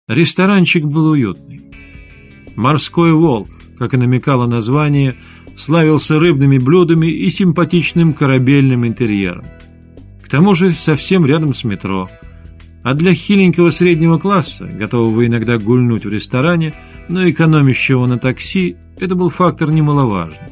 Ресторанчик был уютный. «Морской волк», как и намекало название, славился рыбными блюдами и симпатичным корабельным интерьером. К тому же совсем рядом с метро. А для хиленького среднего класса, готового иногда гульнуть в ресторане, но экономящего на такси, это был фактор немаловажный.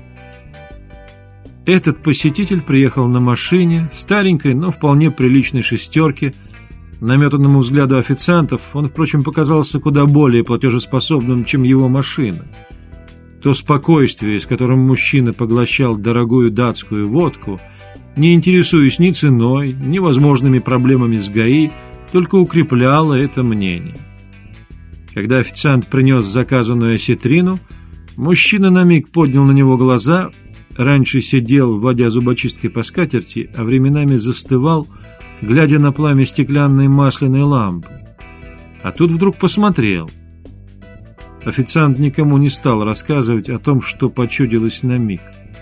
Этот посетитель приехал на машине, старенькой, но вполне приличной шестерке. Наметанному взгляду официантов он, впрочем, показался куда более платежеспособным, чем его машина. То спокойствие, с которым мужчина поглощал дорогую датскую водку, не интересуясь ни ценой, ни возможными проблемами с ГАИ, только укрепляло это мнение. Когда официант принес заказанную осетрину, мужчина на миг поднял на него глаза, раньше сидел, водя зубочисткой по скатерти, а временами застывал, глядя на пламя стеклянной масляной лампы. А тут вдруг посмотрел. Официант никому не стал рассказывать о том, что почудилось на миг.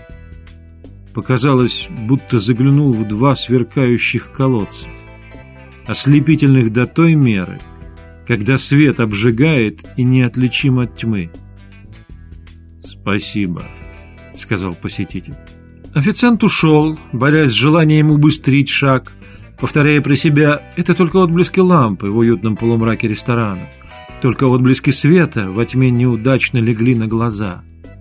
Показалось, будто заглянул в два сверкающих колодца, ослепительных до той меры, когда свет обжигает и неотличим от тьмы. «Спасибо», — сказал посетитель. Официант ушел, борясь с желанием убыстрить шаг, повторяя про себя: это только отблески лампы в уютном полумраке ресторана, только отблески света во тьме неудачно легли на глаза.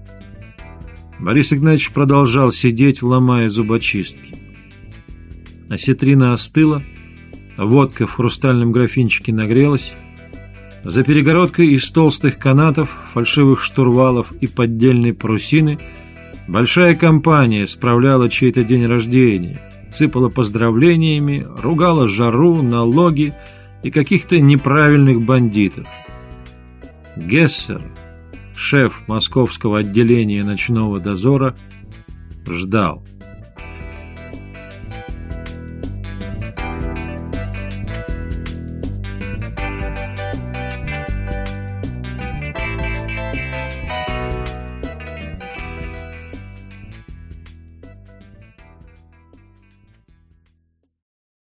Борис Игнатьевич продолжал сидеть, ломая зубочистки. Осетрина остыла, водка в хрустальном графинчике нагрелась. За перегородкой из толстых канатов, фальшивых штурвалов и поддельной парусины большая компания справляла чей-то день рождения, сыпала поздравлениями, ругала жару, налоги и каких-то неправильных бандитов. Гессер, шеф московского отделения ночного дозора, ждал.